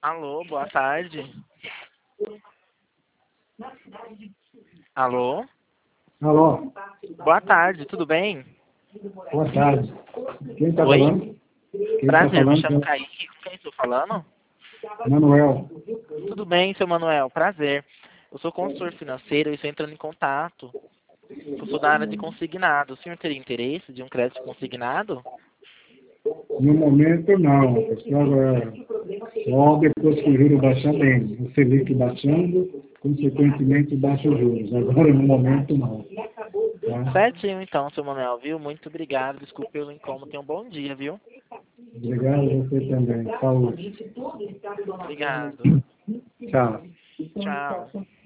Alô, boa tarde. Alô, Alô, boa tarde, tudo bem? boa tarde. Quem está Oi? falando? Quem está Prazer, me falando chamo é Kaique, com quem estou falando? Manuel. Tudo bem, seu Manuel, prazer. Eu sou consultor financeiro e estou entrando em contato. Eu sou da área de consignado. O senhor teria interesse de um crédito consignado? No momento, não. Só depois que o juro baixar bem. O Selic baixando, consequentemente, baixa os juros. Agora, no momento, não. Tá? Certinho, então, seu Manuel, viu? Muito obrigado, desculpe pelo incômodo, tenha um bom dia, viu? Obrigado a você também. Saúde. Obrigado. Tchau. Tchau.